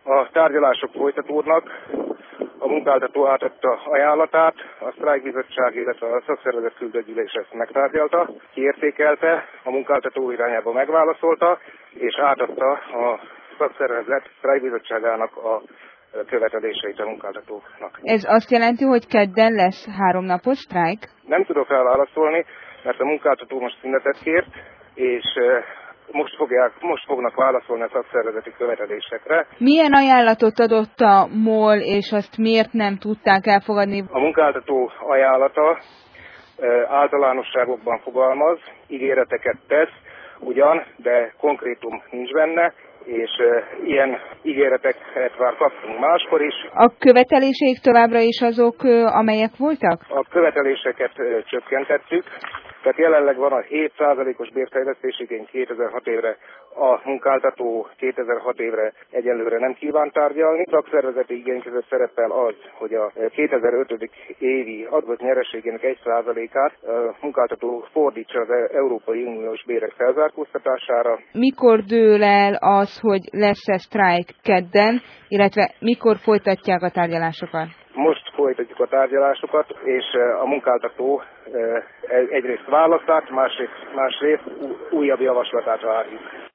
A tárgyalások folytatódnak, a munkáltató átadta ajánlatát, a sztrájkbizottság, illetve a szakszervezet küldött gyűlés ezt megtárgyalta, kiértékelte, a munkáltató irányába megválaszolta, és átadta a szakszervezet sztrájkbizottságának a követeléseit a munkáltatóknak. Ez azt jelenti, hogy kedden lesz 3 napos sztrájk? Nem tudok rá válaszolni, mert a munkáltató most szünetet kért, és most fognak válaszolni a szakszervezeti követelésekre. Milyen ajánlatot adott a MOL, és azt miért nem tudták elfogadni? A munkáltató ajánlata általánosságokban fogalmaz, ígéreteket tesz, ugyan, de konkrétum nincs benne, és ilyen ígéreteket már kaptunk máskor is. A követeléseik továbbra is azok, amelyek voltak? A követeléseket csökkentettük, tehát jelenleg van a 7%-os bérfejlesztési igény 2006 évre, a munkáltató 2006 évre egyelőre nem kíván tárgyalni. Szakszervezeti igény között szerepel az, hogy a 2005. évi adott nyereségének 1%-át a munkáltató fordítsa az Európai Uniós bérek felzárkóztatására. Mikor dől el az, hogy lesz-e sztrájk kedden, illetve mikor folytatják a tárgyalásokat? Most folytatjuk a tárgyalásokat, és a munkáltató egyrészt választát, másrészt újabb javaslatát várjuk.